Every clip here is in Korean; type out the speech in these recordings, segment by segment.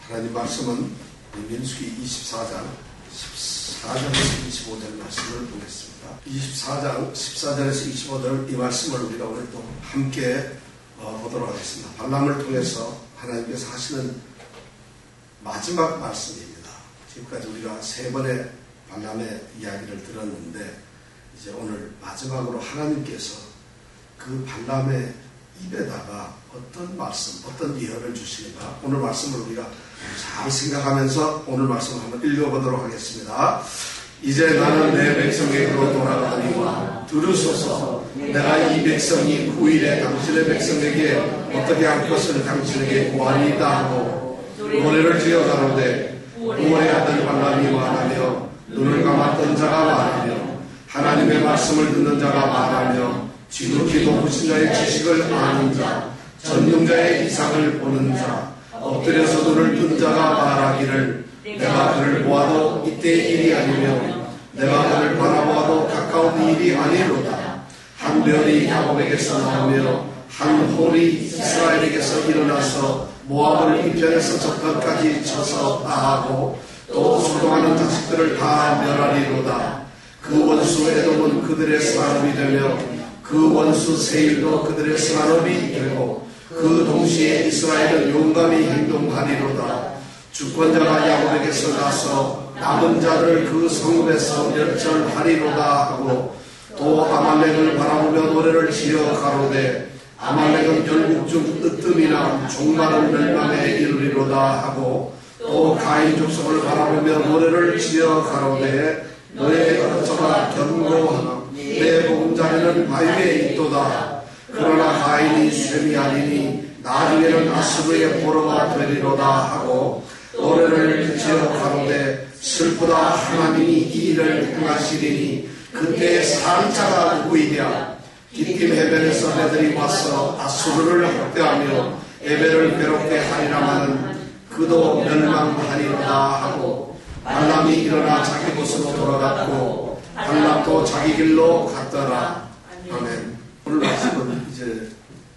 하나님 말씀은 민수기 24장 14절에서 25절 말씀을 보겠습니다. 24장 14절에서 25절 이 말씀을 우리가 오늘 또 함께 보도록 하겠습니다. 발람을 통해서 하나님께서 하시는 마지막 말씀입니다. 지금까지 우리가 세 번의 발람의 이야기를 들었는데 이제 오늘 마지막으로 하나님께서 그 발람의 입에다가 어떤 말씀, 어떤 예언을 주시는가, 오늘 말씀을 우리가 잘 생각하면서 오늘 말씀을 한번 읽어보도록 하겠습니다. 이제 나는 내 백성에게로 돌아가니와 들으소서. 내가 이 백성이 후일에 당신의 백성에게 어떻게 할 것을 당신에게 구하리이다 하고 노래를 지어 가로되 우월해하던 발람이 말하며 눈을 감았던 자가 말하며 하나님의 말씀을 듣는 자가 말하며 지극히 높으신 자의 지식을 아는 자, 전능자의 이상을 보는 자, 엎드려서 눈을 뜬 자가 말하기를 내가 그를 보아도 이때의 일이 아니며 내가 그를 바라보아도 가까운 일이 아니로다. 한 별이 야곱에게서 나오며 한 홀이 이스라엘에게서 일어나서 모압을 이편에서 저편까지 쳐서 다하고 또 소동하는 자식들을 다 멸하리로다. 그 원수 에돔은 그들의 산업이 되며 그 원수 세일도 그들의 산업이 되고 그 동시에 이스라엘은 용감히 행동하리로다. 주권자가 야곱에게서 나서 남은 자를 그 성읍에서 멸절하리로다 하고 또 아말렉을 바라보며 노래를 지어 가로되 아말렉은 열국 중 으뜸이나 종말은 멸망에 이르리로다 하고 또 가인 족속을 바라보며 노래를 지어 가로되 너의 어쩌나 견고하나 내 보금자리는 바위에 있도다. 그러나 가인이 셈이 아니니 나중에는 아수르의 포로가 되리로다 하고 노래를 지어 가로되 슬프다. 하나님이 이 일을 행하시리니 그때의 살인자가 누구이랴. 깃김 해변에서 애들이 와서 아수르를 학대하며 에벨을 괴롭게 하리라마는 그도 멸망하리로다 하고 발람이 일어나 자기 곳으로 돌아갔고 발람도 자기 길로 갔더라. 아멘. 오늘 말씀은 이제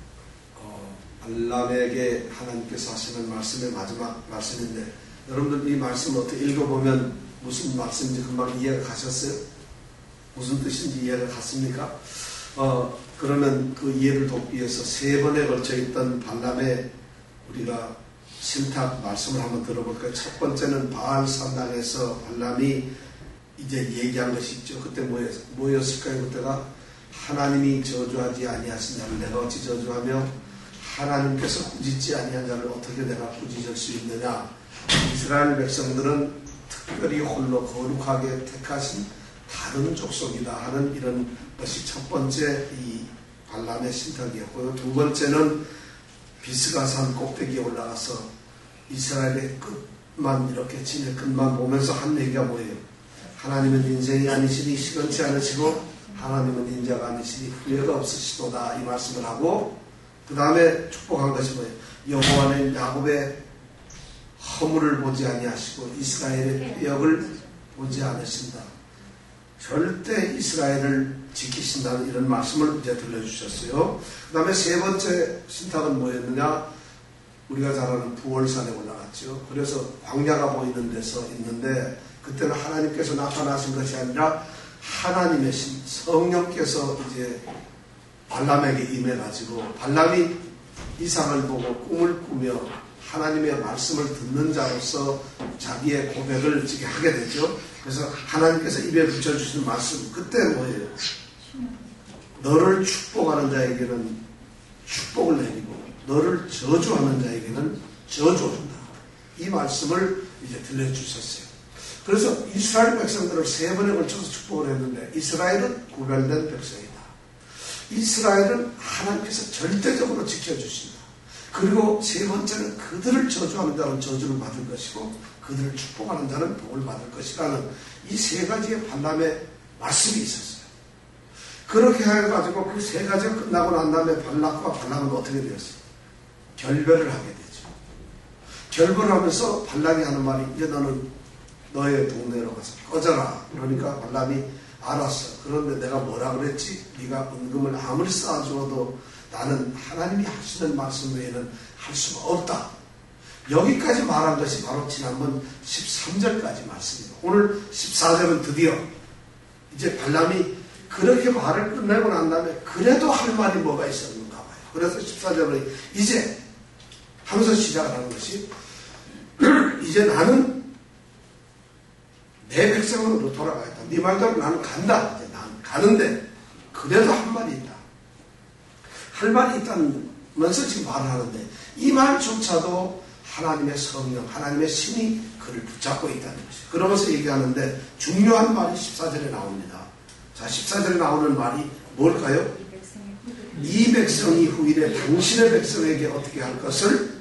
발람에게 하나님께서 하시는 말씀의 마지막 말씀인데 여러분들 이 말씀 어떻게 읽어보면 무슨 말씀인지 금방 이해가 가셨어요? 무슨 뜻인지 이해가 갔습니까? 그러면 그 이해를 돕기 위해서 세 번에 걸쳐 있던 발람의 우리가 신탁 말씀을 한번 들어볼까요? 첫 번째는 바알 산당에서 발람이 이제 얘기한 것이 있죠. 그때 뭐였을까요? 그때가 하나님이 저주하지 아니하신 자를 내가 어찌 저주하며 하나님께서 꾸짖지 아니한 자를 어떻게 내가 꾸짖을 수 있느냐. 이스라엘 백성들은 특별히 홀로 거룩하게 택하신 다른 족속이다 하는 이런 것이 첫 번째 이 발람의 신탁이었고요. 두 번째는 비스가산 꼭대기에 올라가서 이스라엘의 끝만 이렇게 진의 끝만 보면서 한 얘기가 뭐예요? 하나님은 인생이 아니시니 시건치 않으시고 하나님은 인자가 아니시니 후회가 없으시도다 이 말씀을 하고 그 다음에 축복한 것이 뭐예요? 여호와는 야곱의 허물을 보지 아니하시고 이스라엘의 폐역을 보지 않으신다. 절대 이스라엘을 지키신다는 이런 말씀을 이제 들려주셨어요. 그 다음에 세 번째 신탁은 뭐였느냐? 우리가 잘 아는 부월산에 올라갔죠. 그래서 광야가 보이는 데서 있는데 그때는 하나님께서 나타나신 것이 아니라 하나님의 신, 성령께서 이제 발람에게 임해가지고 발람이 이상을 보고 꿈을 꾸며 하나님의 말씀을 듣는 자로서 자기의 고백을 지게 하게 되죠. 그래서 하나님께서 입에 붙여주시는 말씀, 그때 뭐예요? 너를 축복하는 자에게는 축복을 내리고 너를 저주하는 자에게는 저주를 준다. 이 말씀을 이제 들려주셨어요. 그래서 이스라엘 백성들을 세 번에 걸쳐서 축복을 했는데 이스라엘은 구별된 백성이다. 이스라엘은 하나님께서 절대적으로 지켜주신다. 그리고 세 번째는 그들을 저주하는 자는 저주를 받을 것이고 그들을 축복하는 자는 복을 받을 것이라는 이 세 가지의 발람의 말씀이 있었어요. 그렇게 해가지고 그 세 가지가 끝나고 난 다음에 발락과 발람은 어떻게 되었어요? 결별을 하게 되죠. 결별을 하면서 발락이 하는 말이 이제 너는 너의 동네로 가서 꺼져라. 그러니까 발람이 알았어. 그런데 내가 뭐라 그랬지? 네가 은금을 아무리 쌓아주어도 나는 하나님이 하시는 말씀 외에는 할 수가 없다. 여기까지 말한 것이 바로 지난번 13절까지 말씀입니다. 오늘 14절은 드디어 이제 발람이 그렇게 말을 끝내고 난 다음에 그래도 할 말이 뭐가 있었는가 봐요. 그래서 14절은 이제 하면서 시작을 하는 것이 이제 나는 내 백성으로 돌아가겠다. 네 말대로 나는 간다. 이제 나는 가는데 그래도 할 말이 있다. 할 말이 있다면서 지금 말을 하는데 이 말조차도 하나님의 성령, 하나님의 신이 그를 붙잡고 있다는 것이에요. 그러면서 얘기하는데 중요한 말이 14절에 나옵니다. 자, 14절에 나오는 말이 뭘까요? 이 백성이 후일에 당신의 백성에게 어떻게 할 것을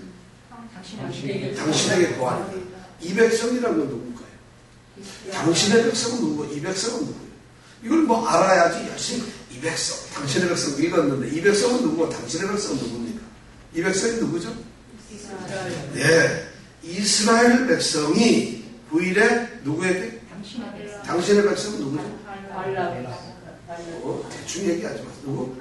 당신에게 구하리라. 이 백성이라는 건 누굴까요? 당신의 백성은 누구고 이 백성은 누구예요? 이걸 뭐 알아야지 열심히 이 백성, 당신의 백성 읽었는데 이 백성은 누구고 당신의 백성은 누굽니까? 이 백성이 누구죠? 네, 이스라엘 백성이 후일에 누구에게? 당신의 백성은 누구죠? 대충 얘기하지 마세요. 누구?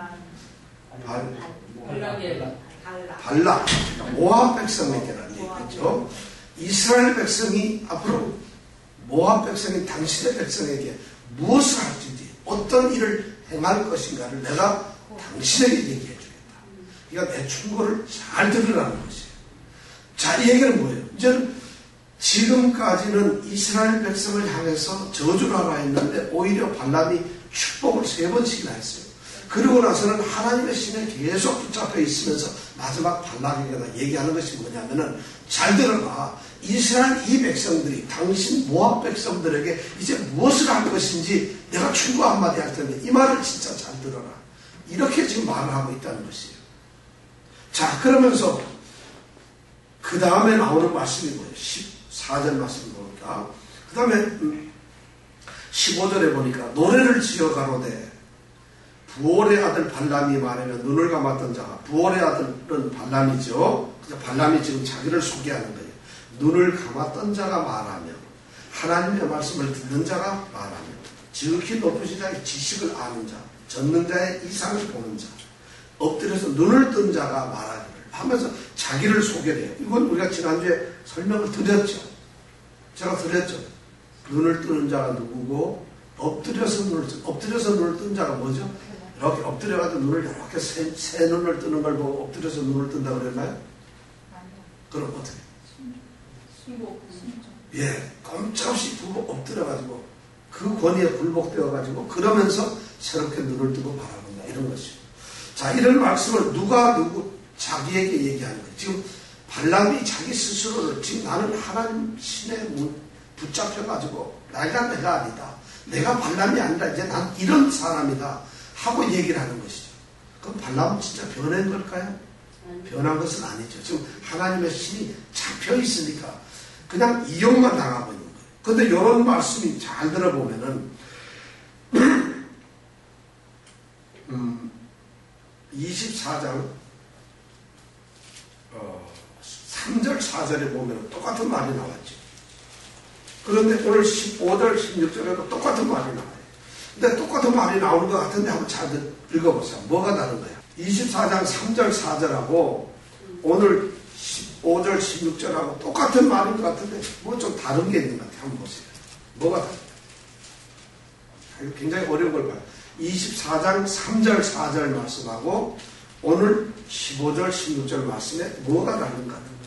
발락. 모압 백성에게라는 얘기죠. 이스라엘 백성이 앞으로 모압 백성이 당신의 백성에게 무엇을 할지, 어떤 일을 행할 것인가를 내가 당신에게 얘기해 주겠다. 그러니까 내 충고를 잘 들으라는 것이에요. 자, 이 얘기는 뭐예요? 이제는 지금까지는 이스라엘 백성을 향해서 저주를 하라 했는데 오히려 발람이 축복을 3번씩이나 했어요. 그러고 나서는 하나님의 신에 계속 붙잡혀 있으면서 마지막 발락에게다 얘기하는 것이 뭐냐면은 잘 들어라. 이스라엘 이 백성들이 당신 모압 백성들에게 이제 무엇을 할 것인지 내가 충고 한마디 할 텐데 이 말을 진짜 잘 들어라. 이렇게 지금 말을 하고 있다는 것이에요. 자, 그러면서 그 다음에 나오는 말씀이 뭐예요? 14절 말씀을 보니까 그 다음에 15절에 보니까 노래를 지어 가로되 부올의 아들 발람이 말하면 눈을 감았던 자가, 부올의 아들은 발람이죠. 발람이 지금 자기를 소개하는 거예요. 눈을 감았던 자가 말하며 하나님의 말씀을 듣는 자가 말하며 지극히 높으신 자의 지식을 아는 자, 젖는 자의 이상을 보는 자, 엎드려서 눈을 뜬 자가 말하기를 하면서 자기를 소개를 해요. 이건 우리가 지난주에 설명을 드렸죠. 제가 드렸죠. 눈을 뜨는 자가 누구고 엎드려서 눈을 뜬 자가 뭐죠? 이렇게 엎드려가지고 눈을 이렇게 새 눈을 뜨는 걸 보고 엎드려서 눈을 뜬다고 그랬나요? 그럼 어떻게? 예, 꼼짝없이 엎드려가지고 그 권위에 굴복되어가지고 그러면서 새롭게 눈을 뜨고 바라본다. 이런 것이죠. 자, 이런 말씀을 누구 자기에게 얘기하는 거예요. 지금 발람이 자기 스스로를 지금 나는 하나님 신에 붙잡혀가지고 내가 아니다. 내가 발람이 아니라 이제 난 이런 사람이다. 하고 얘기를 하는 것이죠. 그럼 발람은 진짜 변한 걸까요? 변한 것은 아니죠. 지금 하나님의 신이 잡혀 있으니까 그냥 이용만 당하고 있는 거예요. 그런데 이런 말씀이 잘 들어보면은 24장 3절 4절에 보면 똑같은 말이 나왔죠. 그런데 오늘 15절 16절에도 똑같은 말이 나와요. 근데 똑같은 말이 나오는 것 같은데 한번 잘 읽어보세요. 뭐가 다른가요? 24장 3절 4절하고 오늘 15절 16절하고 똑같은 말인 것 같은데 뭐 좀 다른 게 있는 것 같아요. 한번 보세요. 뭐가 다른가요? 이거 굉장히 어려운 걸 봐요. 24장 3절 4절 말씀하고 오늘 15절 16절 말씀에 뭐가 다른 것 같은가요?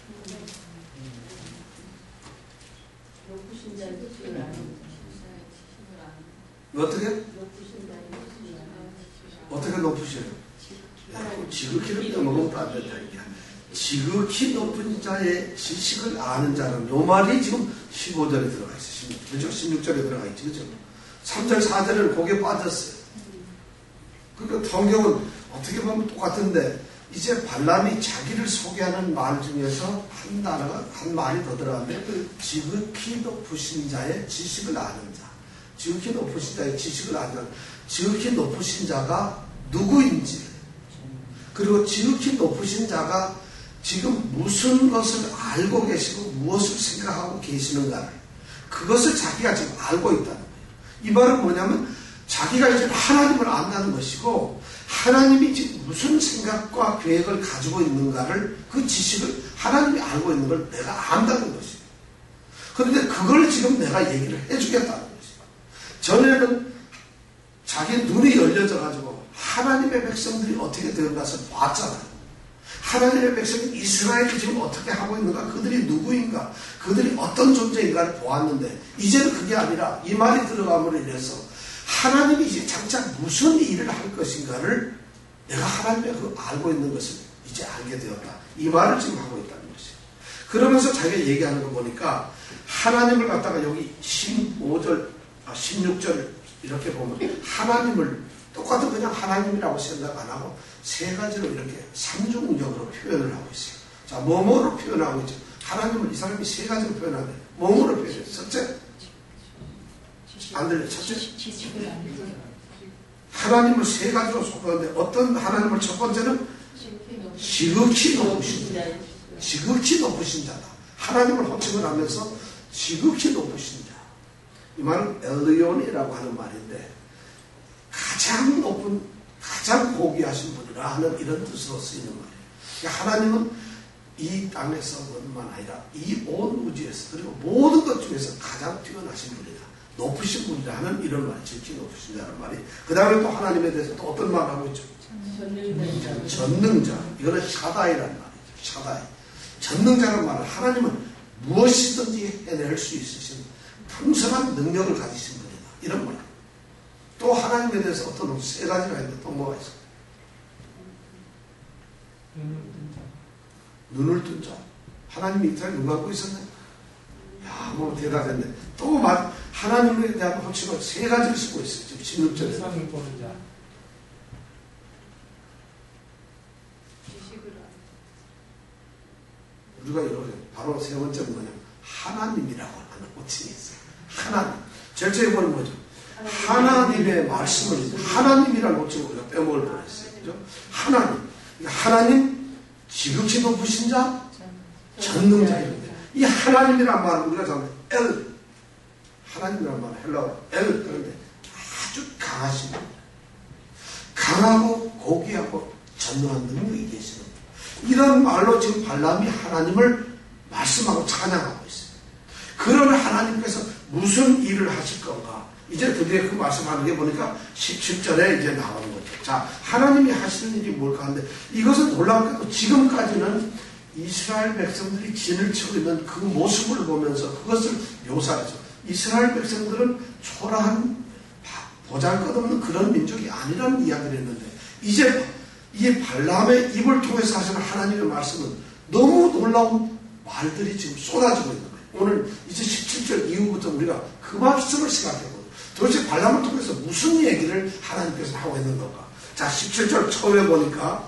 어떻게 높으셔요? 지극히 넘어가면 안 된다. 지극히 높은 자의 지식을 아는 자는 요 말이 지금 15절에 들어가 있어요. 그렇죠? 16절에 들어가 있죠. 그렇죠? 3절 4절은 거기에 빠졌어요. 그러니까 성경은 어떻게 보면 똑같은데 이제 발람이 자기를 소개하는 말 중에서 한 단어가 한 말이 더 들어갔는데 지극히 높으신 자의 지식을 아는 자. 지극히 높으신 자의 지식을 아는 자. 지극히 높으신 자가 누구인지, 그리고 지극히 높으신 자가 지금 무슨 것을 알고 계시고 무엇을 생각하고 계시는가를, 그것을 자기가 지금 알고 있다는 거예요. 이 말은 뭐냐면 자기가 이제 하나님을 안다는 것이고 하나님이 지금 무슨 생각과 계획을 가지고 있는가를, 그 지식을 하나님이 알고 있는 걸 내가 안다는 것이에요. 그런데 그걸 지금 내가 얘기를 해주겠다는 것이에요. 전에는 자기 눈이 열려져 가지고 하나님의 백성들이 어떻게 되었나서 봤잖아요. 하나님의 백성이 이스라엘이 지금 어떻게 하고 있는가, 그들이 누구인가, 그들이 어떤 존재인가를 보았는데, 이제는 그게 아니라 이 말이 들어감으로 인해서 하나님이 이제 장차 무슨 일을 할 것인가를 내가 하나님의 그 알고 있는 것을 이제 알게 되었다. 이 말을 지금 하고 있다는 것이에요. 그러면서 자기가 얘기하는 거 보니까 하나님을 갖다가 여기 15절, 16절 이렇게 보면 하나님을 똑같은 그냥 하나님이라고 생각 안 하고 세 가지로 이렇게 삼중적으로 표현을 하고 있어요. 자, 뭐뭐로 표현하고 있죠. 하나님을 이 사람이 세 가지로 표현하는데 뭐뭐로 표현해요. 첫째, 안 들려. 첫째, 하나님을 세 가지로 속하는데 어떤 하나님을 첫 번째는 지극히 높으신 자. 지극히 높으신 자다. 하나님을 호칭을 하면서 지극히 높으신 자. 이 말은 엘리온이라고 하는 말인데 가장 높은, 가장 고귀하신 분이라 하는 이런 뜻으로 쓰이는 말이에요. 그러니까 하나님은 이 땅에서뿐만 아니라 이 온 우주에서, 그리고 모든 것 중에서 가장 뛰어나신 분이다. 높으신 분이라 하는 이런 말이, 지극히 높으신 자라는 말이. 그 다음에 또 하나님에 대해서 또 어떤 말을 하고 있죠? 전능자. 이거는 샤다이라는 말이죠. 샤다이. 전능자라는 말은 하나님은 무엇이든지 해낼 수 있으신 풍성한 능력을 가지신 분이다. 이런 말. 또 하나님에 대해서 어떤 세 가지가 있는데 또 뭐가 있어요? 눈을 뜬 자. 하나님이 이 땅에 눈 감고 있었네. 야, 뭐 대단했네. 또 하나님에 대한 호칭을 세 가지를 쓰고 있어요. 지금 16절에. 세상을 보는 자. 우리가 이렇게 바로 세 번째는 뭐냐? 하나님이라고 하는 호칭이 있어요. 하나님. 제일 처음에 보는 뭐죠? 하나님의 말씀을, 하나님이라는 호칭을 우리가 빼먹을 뻔했어요. 그죠? 하나님. 하나님, 지극히 높으신 자, 전능자인데. 이 하나님이란 말은 우리가 잘 엘, 하나님이란 말은 헬라어 엘, 그런데 아주 강하신 분. 강하고 고귀하고 전능한 능력이 계시는 분. 이런 말로 지금 발람이 하나님을 말씀하고 찬양하고 있어요. 그런 하나님께서 무슨 일을 하실 건가? 이제 드디어 그 말씀하는 게 보니까 17절에 이제 나오는 거죠. 자, 하나님이 하시는 일이 뭘까 하는데, 이것은 놀랍게도 지금까지는 이스라엘 백성들이 진을 치고 있는 그 모습을 보면서 그것을 묘사하죠. 이스라엘 백성들은 초라한 보잘것없는 그런 민족이 아니라는 이야기를 했는데, 이제 이 발람의 입을 통해서 하시는 하나님의 말씀은 너무 놀라운 말들이 지금 쏟아지고 있는 거예요. 오늘 이제 17절 이후부터 우리가 그 말씀을 생각해보죠. 도대체 발람을 통해서 무슨 얘기를 하나님께서 하고 있는 건가? 자, 17절 처음에 보니까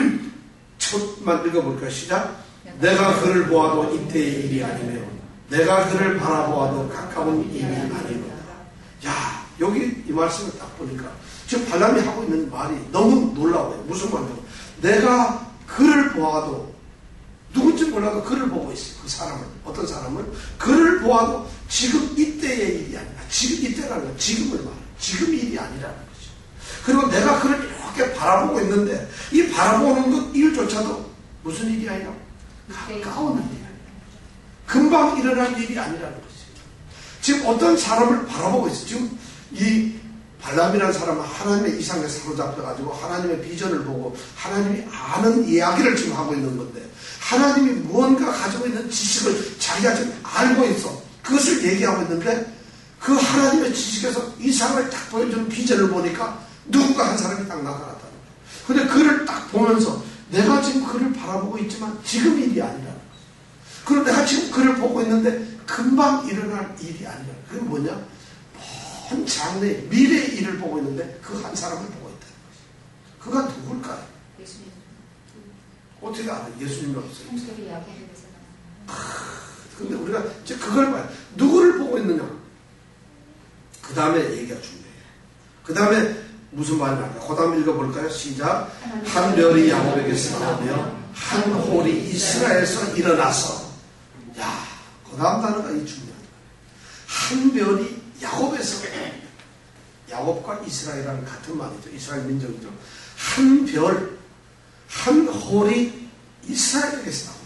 첫만 읽어볼까요? 시작. 내가 그를 보아도 이때의 일이 아니며 내가 그를 바라보아도 가까운 일이 아니로다. 야, 여기 이 말씀을 딱 보니까 지금 발람이 하고 있는 말이 너무 놀라워요. 무슨 말이죠? 내가 그를 보아도, 누군지 몰라도 그를 보고 있어요. 그 사람을. 어떤 사람을? 그를 보아도 지금 이때의 일이 아니라, 지금 이때라는 건 지금을 말해요. 지금 일이 아니라는 거죠. 그리고 내가 그를 이렇게 바라보고 있는데, 이 바라보는 것 일조차도 무슨 일이 아니라 가까운 일이 아니라, 금방 일어날 일이 아니라는 거죠. 지금 어떤 사람을 바라보고 있어요. 지금 이 발람이라는 사람은 하나님의 이상에 사로잡혀가지고 하나님의 비전을 보고 하나님이 아는 이야기를 지금 하고 있는 건데, 하나님이 무언가 가지고 있는 지식을 자기가 지금 알고 있어. 그것을 얘기하고 있는데, 그 하나님의 지식에서 이 사람을 딱 보여주는 비전을 보니까 누군가 한 사람이 딱 나타났다는 거예요. 근데 그를 딱 보면서 내가 지금 그를 바라보고 있지만 지금 일이 아니라는 거예요. 그리고 내가 지금 그를 보고 있는데 금방 일어날 일이 아니라, 그게 뭐냐? 먼 장래 미래의 일을 보고 있는데 그 한 사람을 보고 있다는 거죠. 그가 누굴까요? 예수님. 어떻게 알아요? 예수님이 없어요. 성격이 야곱에서. 근데 우리가 이제 그걸 봐요. 누구를 보고 있느냐? 그 다음에 얘기가 중요해요. 그 다음에 무슨 말이 나올까요? 그 다음 읽어볼까요? 시작. 한 별이 야곱에게서 나오며 한 홀이 이스라엘에서 일어나서. 야, 그 다음 단어가 이 중요한 거예요. 한 별이 야곱에서, 야곱과 이스라엘이라는 같은 말이죠. 이스라엘 민족이죠. 한 별, 한 홀이 이스라엘에게서 나온다.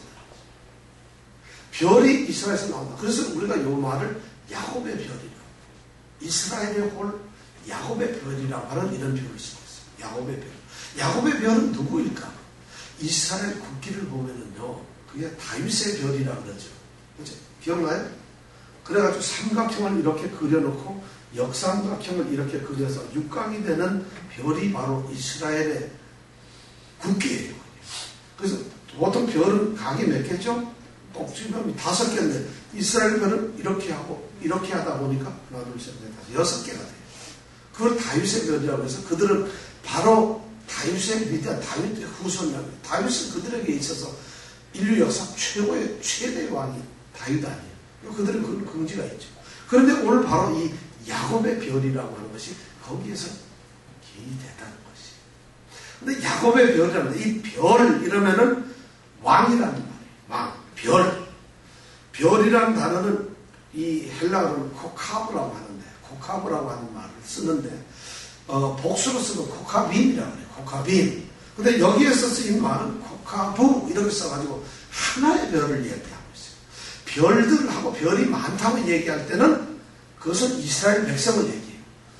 별이 이스라엘에서 나온다. 그래서 우리가 이 말을 야곱의 별이라고, 이스라엘의 홀, 야곱의 별이라고 하는 이런 표현을 쓰고 있어요. 야곱의 별. 야곱의 별은 누구일까? 이스라엘 국기를 보면은요, 그게 다윗의 별이라고 그러죠. 그죠? 기억나요? 그래가지고 삼각형을 이렇게 그려놓고 역삼각형을 이렇게 그려서 육각이 되는 별이 바로 이스라엘의 국기예요. 그래서 보통 별은 각이 몇 개죠? 꼭지점이 5개인데 이스라엘 별은 이렇게 하고 이렇게 하다 보니까 하나, 둘, 셋, 넷, 다섯 6개가 돼요. 그걸 다윗의 별이라고 해서 그들은 바로 다윗의 위대한 다윗의 후손이라고 해요. 다윗은 그들에게 있어서 인류 역사 최대의 왕이 다윗 아니에요. 그들은 그런 긍지가 있죠. 그런데 오늘 바로 이 야곱의 별이라고 하는 것이 거기에서 기인됐다는 것이. 근데 야곱의 별이라는 이 별 이러면은 왕이라는 말이에요. 왕, 별. 별이라는 단어는 이 헬라어로는 코카브라고 하는데, 코카브라고 하는 말을 쓰는데, 복수로 쓰면 코카빔이라고 해요. 코카빔. 근데 여기에서 쓰인 말은 코카부 이렇게 써가지고 하나의 별을 얘기합니다. 별들하고 별이 많다고 얘기할 때는 그것은 이스라엘 백성을 얘기해요.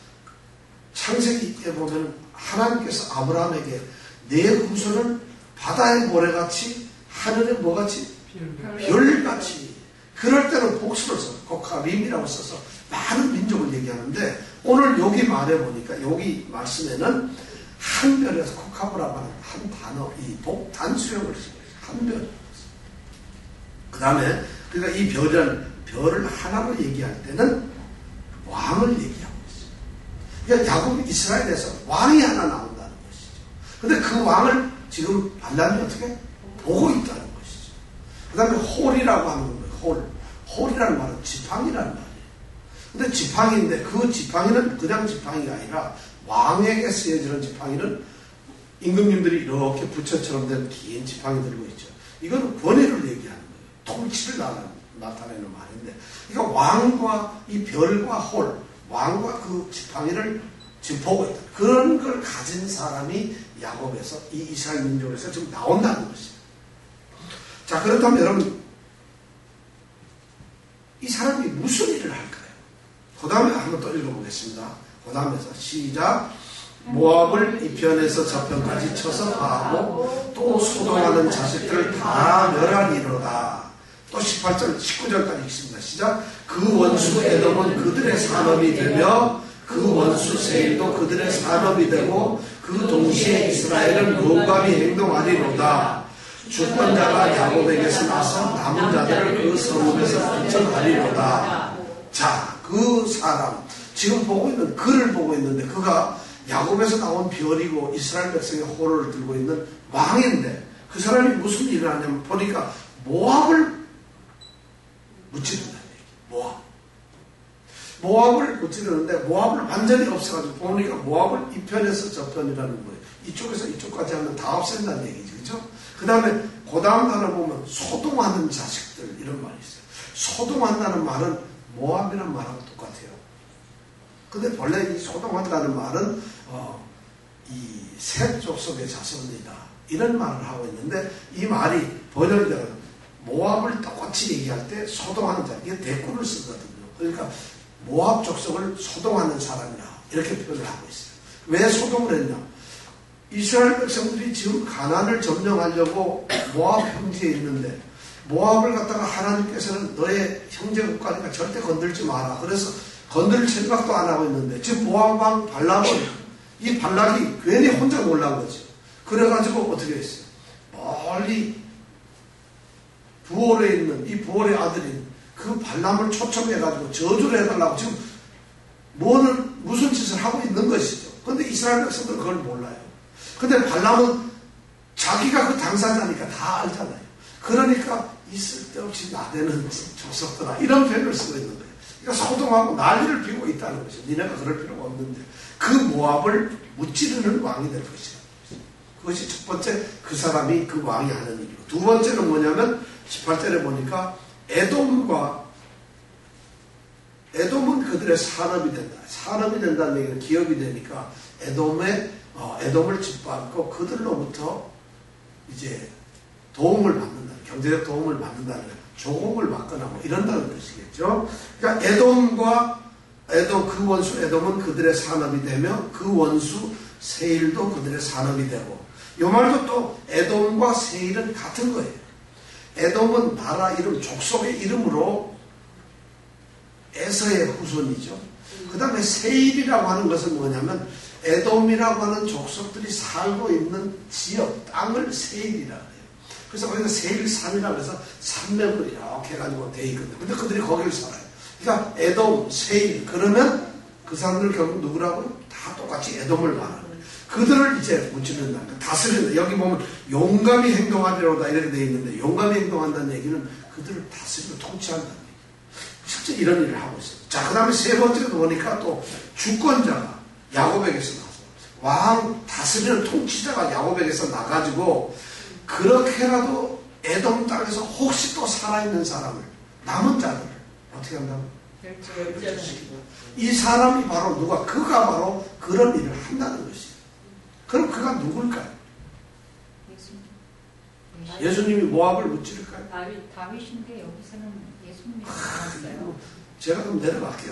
창세기에 보면 하나님께서 아브라함에게 내 후손은 바다의 모래같이 하늘의 뭐같이? 별같이. 그럴 때는 복수를 써요. 코카림이라고 써서 많은 민족을 얘기하는데 오늘 여기 말해 보니까 여기 말씀에는 한 별에서 코카브라고 하는 한 단어, 이 단수형을 쓰고 있어요. 한 별. 그 다음에 그러니까 이 별을 하나로 얘기할 때는 왕을 얘기하고 있어요. 그러니까 야곱 이스라엘에서 왕이 하나 나온다는 것이죠. 근데 그 왕을 지금 발람이 어떻게 보고 있다는 것이죠. 그 다음에 홀이라고 하는 거예요. 홀이라는 말은 지팡이라는 말이에요. 근데 지팡이인데 그 지팡이는 그냥 지팡이가 아니라 왕에게 쓰여지는 지팡이는 임금님들이 이렇게 부처처럼 된 긴 지팡이 들고 있죠. 이거는 권위를 얘기하는 거예요. 통치를 나타내는 말인데, 그러니까 왕과 이 별과 홀, 왕과 그 지팡이를 지금 보고 있다. 그런 걸 가진 사람이 야곱에서, 이 이스라엘 민족에서 지금 나온다는 것이에요. 자, 그렇다면 여러분, 이 사람이 무슨 일을 할까요? 그 다음에 한번 또 읽어보겠습니다. 그 다음에서 시작. 모압을 이 편에서 저편까지 쳐서 파하고 또 소동하는 자식들을 다 멸하리로다. 또 18절, 19절까지 읽습니다. 시작. 그 원수 에돔은 그들의 산업이 되며 그 원수 세일도 그들의 산업이 되고 그 동시에 이스라엘은 용감히 행동하리로다. 주권자가 야곱에게서 나서 남은 자들을 그 성읍에서 붙여가리로다. 자, 그 사람 지금 보고 있는 글을 보고 있는데 그가 야곱에서 나온 별이고 이스라엘 백성의 호를 들고 있는 왕인데 그 사람이 무슨 일을 하냐면 보니까 모압을 무찌른다는 얘기. 모압을 무찌르는데 모압을 완전히 없애가지고 보니까 모압을 이 편에서 저 편이라는 거예요. 이쪽에서 이쪽까지 하면 다 없앤다는 얘기죠. 그렇죠? 그 다음에 그 다음 단어 보면 소동하는 자식들 이런 말이 있어요. 소동한다는 말은 모압이라는 말하고 똑같아요. 근데 원래 이 소동한다는 말은 이 셋 족속의 자손이다 이런 말을 하고 있는데 이 말이 번역이 되면 모압을 똑같이 얘기할 때 소동하는 자 이게 대꾸를 쓰거든요. 그러니까 모압 족속을 소동하는 사람이라 이렇게 표현을 하고 있어요. 왜 소동을 했냐? 이스라엘 백성들이 지금 가나안을 점령하려고 모압 평지에 있는데 모압을 갖다가 하나님께서는 너의 형제 국가니까 절대 건들지 마라. 그래서 건들 생각도 안 하고 있는데 지금 모압 왕 발람은 이 발락이 괜히 혼자 놀란 거죠. 그래가지고 어떻게 했어요? 멀리 부올에 있는 이 부올의 아들인 그 발람을 초청해가지고 저주를 해달라고 지금 무슨 짓을 하고 있는 것이죠. 그런데 이스라엘 백성들은 그걸 몰라요. 근데 발람은 자기가 그 당사자니까 다 알잖아요. 그러니까 있을 데 없이 나대는 족속들아 이런 표현을 쓰고 있는 거예요. 그러니까 소동하고 난리를 피우고 있다는 것이죠. 니네가 그럴 필요가 없는데 그 모압을 무찌르는 왕이 될 것이다. 그것이 첫 번째 그 사람이 그 왕이 하는 일이고 두 번째는 뭐냐면 18절에 보니까 에돔은 그들의 산업이 된다. 산업이 된다는 얘기는 기업이 되니까 에돔의 에돔을 짓밟고 그들로부터 이제 도움을 받는다, 경제적 도움을 받는다는 거예요. 조공을 받거나 뭐 이런다는 뜻이겠죠. 그러니까 에돔 그 원수 에돔은 그들의 산업이 되며 그 원수 세일도 그들의 산업이 되고, 이 말도 또 에돔과 세일은 같은 거예요. 에돔은 나라 이름, 족속의 이름으로 에서의 후손이죠. 그 다음에 세일이라고 하는 것은 뭐냐면 에돔이라고 하는 족속들이 살고 있는 지역, 땅을 세일이라고 해요. 그래서 거기가 세일산이라고 해서 산맥으로 이렇게 해가지고 돼 있거든요. 근데 그들이 거기를 살아요. 그러니까 에돔, 세일, 그러면 그 사람들 결국 누구라고요? 다 똑같이 에돔을 말하는 거예요. 그들을 이제 무찌른다. 다스린다. 여기 보면 용감히 행동하리로다 이렇게 돼 있는데, 용감히 행동한다는 얘기는 그들을 다스리고 통치한다는 얘기예요. 실제 이런 일을 하고 있어요. 자, 그 다음에 세 번째로 보니까 또 주권자가 야곱에게서 나서, 왕 다스리는 통치자가 야곱에게서 나가지고 그렇게라도 에돔 땅에서 혹시 또 살아있는 사람을, 남은 자들을 어떻게 한다고? 멸절시키고. 이 사람이 바로 누가? 그가 바로 그런 일을 한다는 것이에요. 그럼 그가 누굴까요? 예수님이 모압을 무찌를까요? 다윗인데 여기서는 예수님이 나왔어요. 제가 그럼 내려갈게요.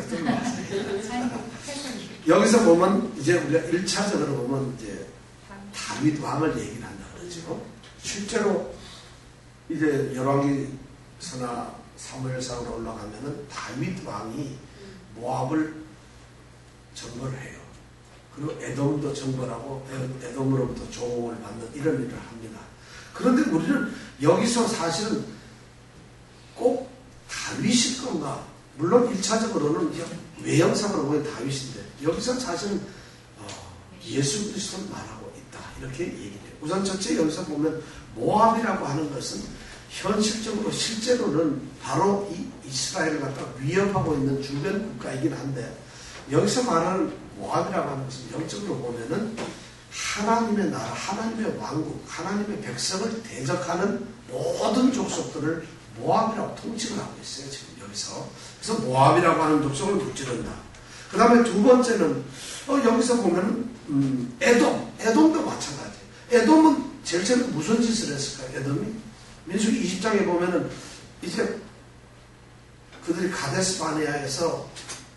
여기서 보면 이제 우리가 1차적으로 보면 이제 다윗 왕을 얘기를 한다 그러죠. 실제로 이제 열왕기서나 사무엘상으로 올라가면은 다윗 왕이 모압을 정벌을 해요. 그리고 에돔도 정벌하고 에돔으로부터 조공을 받는 이런 일을 합니다. 그런데 우리는 여기서 사실은 꼭 다윗일 건가? 물론 1차적으로는 외형상으로 보면 다윗인데, 여기서 사실은 예수 그리스도를 말하고 있다, 이렇게 얘기해요. 우선 첫째 여기서 보면 모압이라고 하는 것은 현실적으로 실제로는 바로 이 이스라엘을 갖다 위협하고 있는 주변 국가이긴 한데, 여기서 말하는 모압이라고 하는 것은 영적으로 보면은 하나님의 나라, 하나님의 왕국, 하나님의 백성을 대적하는 모든 족속들을 모압이라고 통칭을 하고 있어요, 지금 여기서. 그래서 모압이라고 하는 족속을 무찌른다. 그 다음에 두 번째는 여기서 보면은 에돔도 마찬가지예요. 에돔은 제일 처음에 무슨 짓을 했을까요? 에돔이 민수기 20장에 보면은 이제 그들이 가데스 바네아에서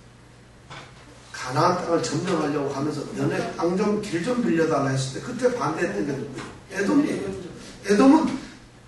가나안 땅을 점령하려고 하면서 너네 땅 좀 길 좀 빌려달라 했을 때 그때 반대했던 게 누구예요? 에돔이에요. 에돔은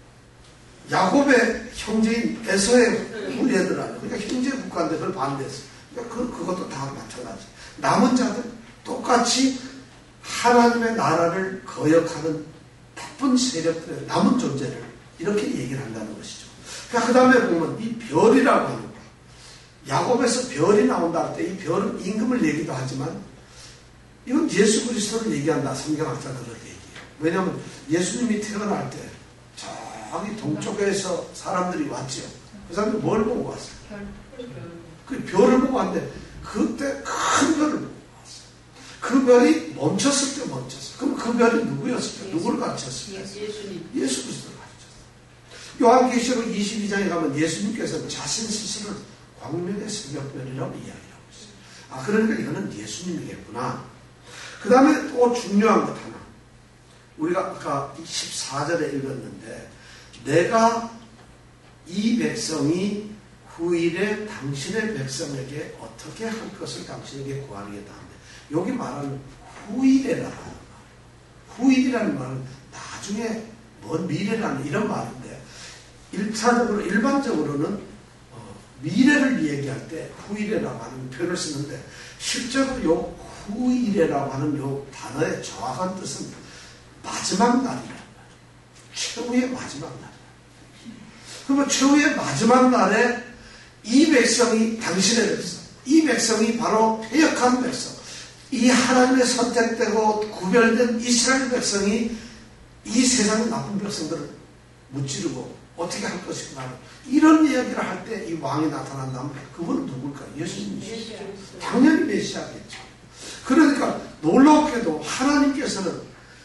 야곱의 형제인 에서의 우리 애들 아니에요. 그러니까 형제 국가인데 그걸 반대했어요. 그러니까 그것도 다 마찬가지. 남은 자들 똑같이 하나님의 나라를 거역하는 나쁜 세력들의 남은 존재를 이렇게 얘기를 한다는 것이죠. 그러니까 그 다음에 보면 이 별이라고 하는 거, 야곱에서 별이 나온다 할 때 이 별은 임금을 얘기도 하지만 이건 예수 그리스도를 얘기한다, 성경학자들은 얘기해요. 왜냐하면 예수님이 태어날 때 저기 동쪽에서 사람들이 왔죠. 그 사람들이 뭘 보고 왔어요? 그 별을 보고 왔는데 그때 큰 별을 보고 왔어요. 그 별이 멈췄을 때 멈췄어요. 그럼 그 별이 누구였을까요? 누구를 가르쳤을까요? 예수 그리스도를 가르쳤어요. 요한계시록 22장에 가면 예수님께서 자신 스스로를 광명의 새벽별이라고 이야기하고 있어요. 그러니까 이거는 예수님이겠구나. 그 다음에 또 중요한 것 하나. 우리가 아까 14절에 읽었는데, 내가 이 백성이 후일에 당신의 백성에게 어떻게 할 것을 당신에게 구하겠다 하는데, 여기 말하는 후일에라는 말. 후일이라는 말은 나중에 먼 미래라는 이런 말인데, 1차적으로 일반적으로는 미래를 얘기할 때 후일에라고 하는 표현을 쓰는데, 실제로 요 후일에라고 하는 요 단어의 정확한 뜻은 마지막 날이란 말이에요. 최후의 마지막 날. 그러면 최후의 마지막 날에 이 백성이 당신의 백성, 이 백성이 바로 패역한 백성, 이 하나님의 선택되고 구별된 이스라엘 백성이 이 세상의 나쁜 백성들을 무찌르고 어떻게 할 것인가, 이런 이야기를 할 때 이 왕이 나타난다면 그분은 누굴까요? 예수님이시죠. 당연히 메시아겠죠. 그러니까 놀랍게도 하나님께서는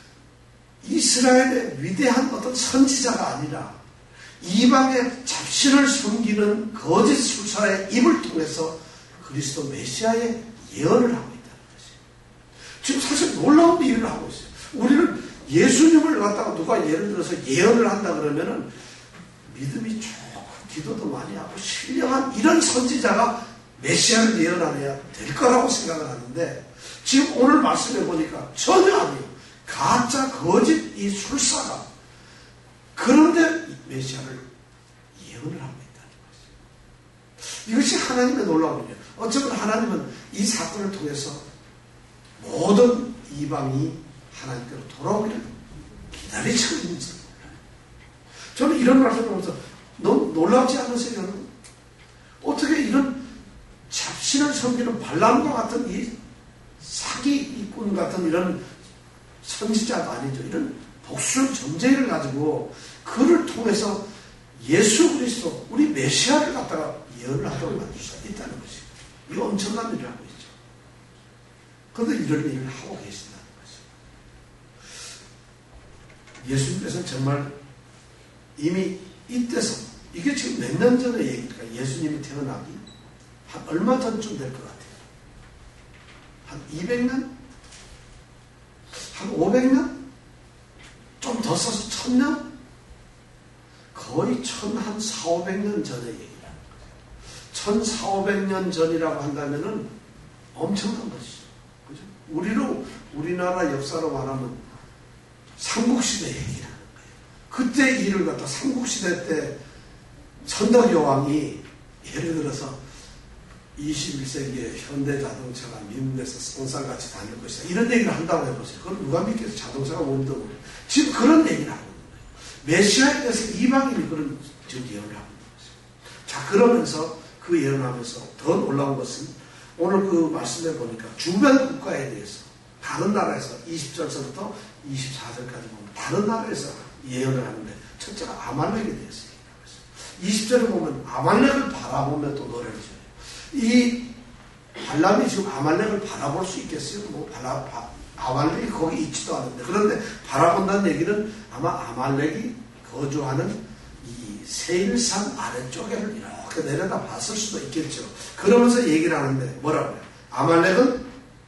이스라엘의 위대한 어떤 선지자가 아니라 이방의 잡신을 섬기는 거짓 술사의 입을 통해서 그리스도 메시아의 예언을 하고 있다는 것이에요. 지금 사실 놀라운 일을 하고 있어요. 우리는 예수님을 갖다가 누가 예를 들어서 예언을 한다 그러면은 믿음이 좋고 기도도 많이 하고 신령한 이런 선지자가 메시아를 예언해야 될 거라고 생각을 하는데 지금 오늘 말씀해 보니까 전혀 아니에요. 가짜 거짓 이 술사가 그런데 메시아를 예언을 하고 있다는 것이죠. 이것이 하나님의 놀라운 일이에요. 어쩌면 하나님은 이 사건을 통해서 모든 이방이 하나님께로 돌아오기를 기다리시고 있는지 몰라요. 저는 이런 말씀을 하면서 너무 놀랍지 않으세요, 여러분? 어떻게 이런 잡신을 섬기는 발람과 같은 이 사기꾼 같은 이런 선지자가 아니죠. 이런 복수의 존재를 가지고 그를 통해서 예수 그리스도 우리 메시아를 갖다가 예언을 하도록 만들 수 있다는 것이죠. 이거 엄청난 일을 하고 있죠. 그런데 이런 일을 하고 계신다는 것이죠. 예수님께서는 정말 이미 이때서 이게 지금 몇 년 전의 얘기니까 예수님이 태어나기 한 얼마 전쯤 될 것 같아요. 한 200년? 한 500년? 좀 더 써서 1000년? 거의 한 400~500년 전의 얘기라는 거죠. 1400~500년 전이라고 한다면은 엄청난 것이죠. 그죠? 우리나라 역사로 말하면 삼국시대 얘기라는 거예요. 그때 일을 갖다 삼국시대 때 천덕여왕이 예를 들어서 21세기에 현대자동차가 미국에서 쏜살같이 다닐 것이다. 이런 얘기를 한다고 해보세요. 그럼 누가 믿겠어요? 자동차가 뭔다고. 지금 그런 얘기를 하고 있는 거예요. 메시아에 대해서 이방인이 그런 지금 예언을 하고 있는 거죠. 자, 그러면서 그 예언하면서 더 놀라운 것은 오늘 그 말씀에 보니까 주변 국가에 대해서 다른 나라에서 20절서부터 24절까지 보면 다른 나라에서 예언을 하는데 첫째가 아말렉에 대해서 얘기하고 있어요. 20절에 보면 아말렉을 바라보며 또 노래를 줘요. 이 발람이 지금 아말렉을 바라볼 수 있겠어요? 아말렉이 거기 있지도 않은데. 그런데 바라본다는 얘기는 아마 아말렉이 거주하는 이 세일산 아래쪽에를 이렇게 내려다 봤을 수도 있겠죠. 그러면서 얘기를 하는데 뭐라고요? 아말렉은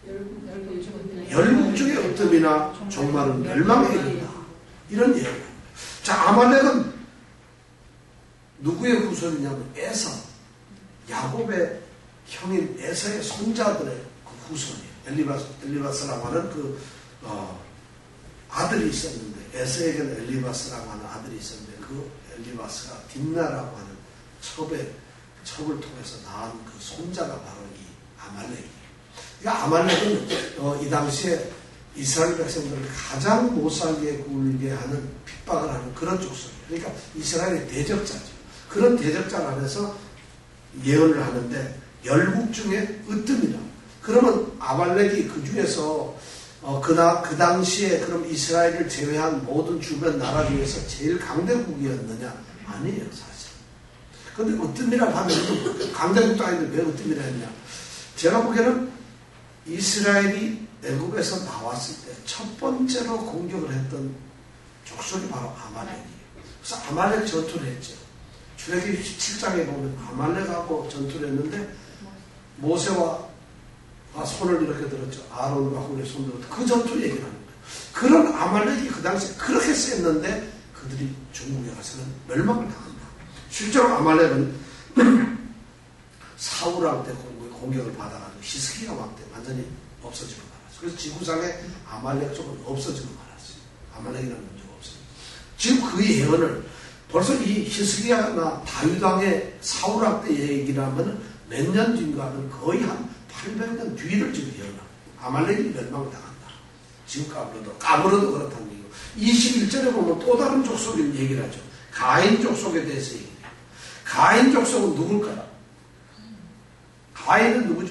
열국 중에 어뜸이나 종말은 멸망에 이른다. 이런 얘기를 합니다. 자, 아말렉은 누구의 후손이냐면 에서, 야곱의 형인 에서의 손자들의 그 후손이에요. 엘리바스라고 하는 그 아들이 있었는데 에서에게는 엘리바스라고 하는 아들이 있었는데 그 엘리바스가 딥나라고 하는 첩을 통해서 낳은 그 손자가 바로 이 아말렉이에요. 그러니까 아말렉은 이 당시에 이스라엘 백성들을 가장 못살게 굴게 하는 핍박을 하는 그런 족속이에요. 그러니까 이스라엘의 대적자죠. 그런 대적자 안에서 예언을 하는데 열국 중에 으뜸이라. 그러면 아말렉이 그 중에서 그 당시에 그럼 이스라엘을 제외한 모든 주변 나라 중에서 제일 강대국이었느냐? 아니에요, 사실. 그런데 으뜸이라고 하면 강대국도 아닌데 왜 으뜸이라 했냐? 제가 보기에는 이스라엘이 애굽에서 나왔을 때 첫 번째로 공격을 했던 족속이 바로 아말렉이에요. 그래서 아말렉 전투를 했죠. 출애굽기 17장에 보면 아말렉하고 전투를 했는데 모세와 손을 이렇게 들었죠. 아론과 홀의 손을 들었죠. 그 전투 얘기를 하는 거예요. 그런 아말렉이 그 당시에 그렇게 셌는데 그들이 중국에 가서는 멸망을 당한다. 실제로 아말렉은 사울한테 공격을 받아가지고 히스기야 왕 때 완전히 없어지고 말았어요. 그래서 지구상에 아말렉 쪽은 없어지고 말았어요. 아말렉이라는 문제가 없어요. 지금 그 예언을 벌써 이 히스기야나 다윗 왕의 사울왕 때 얘기를 하면 몇 년 뒤인가는 거의 한 800년 뒤를 지금 예언합니다. 아말렉이 멸망을 당한다. 지금 까불어도 그렇다는 얘기고 21절에 보면 또 다른 족속을 얘기를 하죠. 가인 족속에 대해서 얘기해요. 가인 족속은 누굴까요? 가인은 누구죠?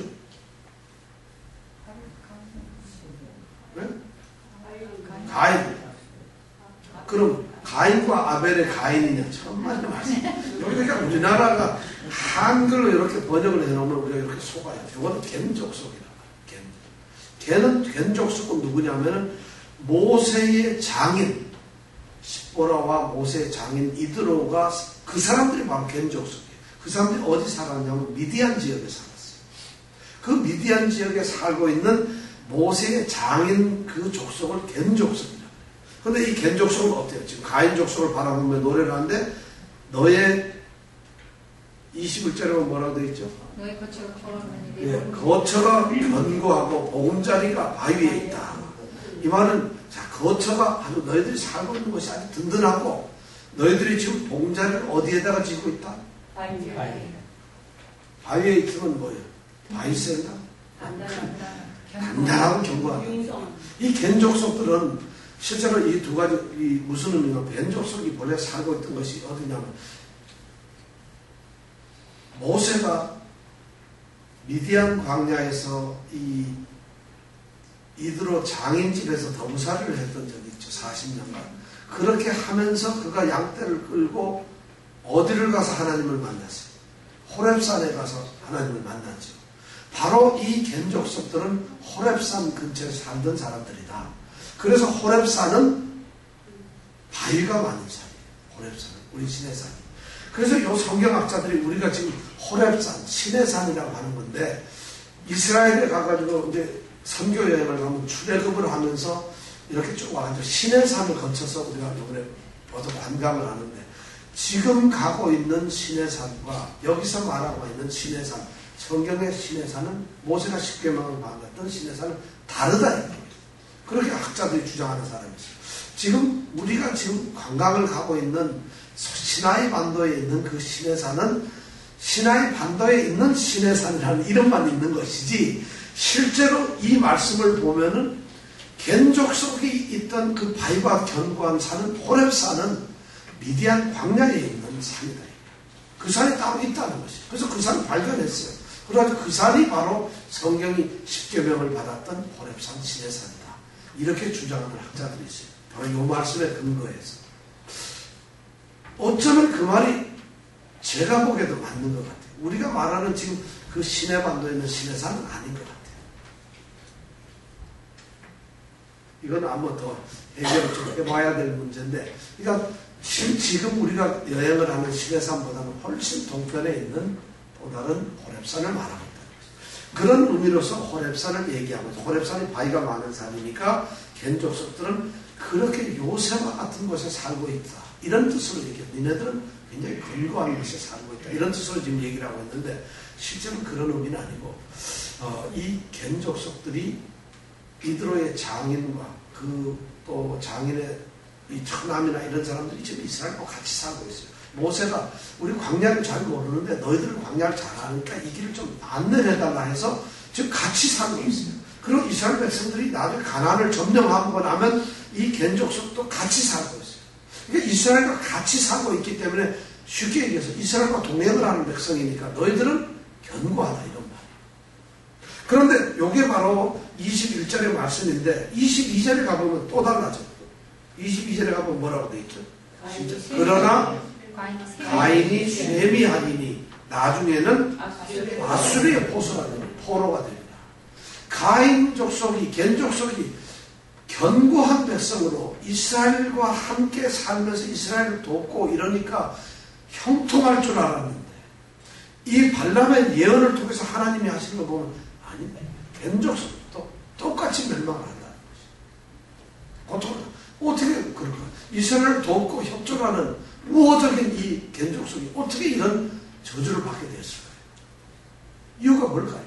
네? 가인. 그럼 가인과 아벨의 가인이냐? 정말 말씀. 여기가 우리나라가 한글로 이렇게 번역을 해놓으면 우리가 이렇게 속아요. 이거는 겐족속이라고 해요. 겐 족속은 누구냐면은 모세의 장인 십보라와 모세의 장인 이드로가 그 사람들이 바로 겐 족속이에요. 그 사람들이 어디 살았냐면 미디안 지역에 살았어요. 그 미디안 지역에 살고 있는 모세의 장인 그 족속을 겐 족속이라고 해요. 그런데 이 겐 족속은 어때요? 지금 가인 족속을 바라보며 노래를 하는데 너의 21절에 뭐라고 되어 있죠? 너의 거처가 걸어오는 예, 거처가 견고하고 보금자리가 바위에 있다. 이 말은 자, 거처가 아주 너희들이 살고 있는 것이 아주 든든하고 너희들이 지금 보금자리를 어디에다가 지고 있다? 바위에 있으면 뭐예요? 바위센가? 단단하고 견고하다. 이 겐족속들은 실제로 이 두 가지 무슨 의미가 겐족속이 본래 살고 있던 것이 어디냐면 모세가 미디안 광야에서 이드로 장인 집에서 덩사리를 했던 적이 있죠. 40년간. 그렇게 하면서 그가 양떼를 끌고 어디를 가서 하나님을 만났어요? 호렙산에 가서 하나님을 만났죠. 바로 이 겐족속들은 호렙산 근처에 살던 사람들이다. 그래서 호렙산은 바위가 많은 산이에요. 호렙산은 우리 시내산이. 그래서 이 성경학자들이 우리가 지금 호렙산, 시내산이라고 하는 건데 이스라엘에 가가지고 이제 선교 여행을 가면 출애굽을 하면서 이렇게 쭉 와가지고 시내산을 거쳐서 우리가 이번에 어서 관광을 하는데 지금 가고 있는 시내산과 여기서 말하고 있는 시내산, 성경의 시내산은 모세가 십계명을 받았던 시내산은 다르다. 그렇게 학자들이 주장하는 사람이 있어요. 지금 우리가 지금 관광을 가고 있는 시나이 반도에 있는 그 시내산은 시나이 반도에 있는 시내산이라는 이름만 있는 것이지 실제로 이 말씀을 보면은 겐족속이 있던 그 바위가 견고한 산은 호렙산은 미디안 광야에 있는 산이다. 그 산이 따로 있다는 것이죠. 그래서 그 산을 발견했어요. 그래서 그 산이 바로 성경이 십계명을 받았던 호렙산 시내산이다. 이렇게 주장하는 학자들이 있어요. 바로 이 말씀에 근거해서. 어쩌면 그 말이 제가 보기에도 맞는 것 같아요. 우리가 말하는 지금 그 시내반도에 있는 시내산은 아닌 것 같아요. 이건 한번 더 해결을 좀 해봐야 될 문제인데, 그러니까 지금 우리가 여행을 하는 시내산보다는 훨씬 동편에 있는 또 다른 호렙산을 말하고 있다. 그런 의미로서 호렙산을 얘기하고 있어요. 호렙산이 바위가 많은 산이니까 겐족속들은 그렇게 요새와 같은 곳에 살고 있다. 이런 뜻으로 얘기해요. 니네들은 굉장히 근거한 곳에 살고 있다. 이런 뜻으로 지금 얘기를 하고 있는데 실제로는 그런 의미는 아니고 이 겐족속들이 이드로의 장인과 그 또 장인의 이 처남이나 이런 사람들이 지금 이스라엘과 같이 살고 있어요. 모세가 우리 광야를 잘 모르는데 너희들은 광야를 잘 아니까 이 길을 좀 안내를 해달라 해서 지금 같이 살고 있어요. 그리고 이스라엘 백성들이 나중에 가나안을 점령하고 나면 이 겐족속도 같이 살고 있어요. 그러니까 이스라엘과 같이 살고 있기 때문에 쉽게 얘기해서 이스라엘과 동행을 하는 백성이니까 너희들은 견고하다 이런 말. 그런데 이게 바로 21절의 말씀인데 22절에 가보면 또 달라져. 22절에 가보면 뭐라고 되어 있죠? 그러나 가인이 셈이 하리니 나중에는 아수르의 포로가 됩니다. 가인 족속이 겐 족속이 견고한 백성으로 이스라엘과 함께 살면서 이스라엘을 돕고 이러니까 형통할 줄 알았는데 이 발람의 예언을 통해서 하나님이 하시는 거 보면 아니 겐 족속도 똑같이 멸망을 한다는 것이 어떻게 그럴까? 이스라엘을 돕고 협조하는 우호적인 이 겐 족속이 어떻게 이런 저주를 받게 되었을까요? 이유가 뭘까요?